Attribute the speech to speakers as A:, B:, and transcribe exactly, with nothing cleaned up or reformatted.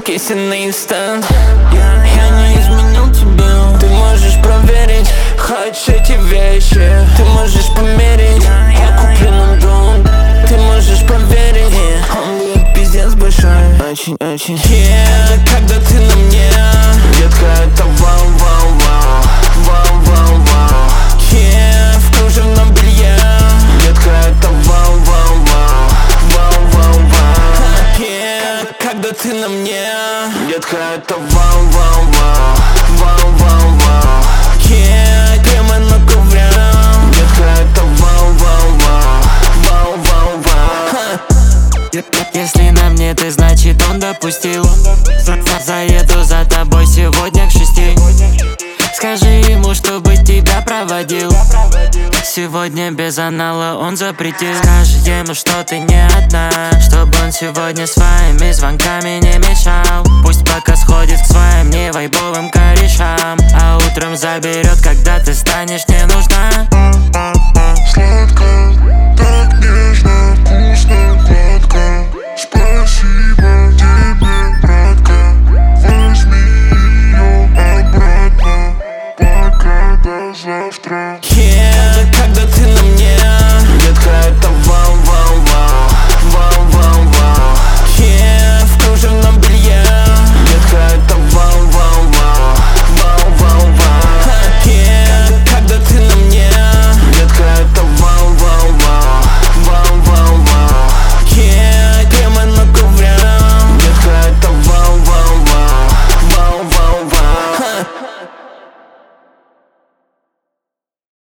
A: киси на инстант. Я, я не изменил тебе, ты можешь проверить. Хочешь эти вещи, ты можешь померить. Я куплю нам дом, ты можешь проверить. Он будет пиздец большой, очень-очень. Yeah, когда ты на мне, детка, это вау-вау-вау, вау-вау-вау. Yeah, в кружевном белье, детка, это вау-вау-вау, вау-вау-вау. Yeah, когда ты на мне, детка, это вау-вау-вау, вау-вау-вау. Yeah, прямо на ковре, детка, это вау-вау-вау, вау-вау-вау.
B: Если на мне ты, значит он допустил. Заеду за тобой сегодня к шести. Скажи ему, чтобы тебя проводил. Сегодня без анала он запретил. Скажи ему, что ты не одна, чтобы он сегодня своими звонками не мешал. Пусть пока сходит к своим невайбовым корешам, а утром заберет, когда ты станешь не нужна.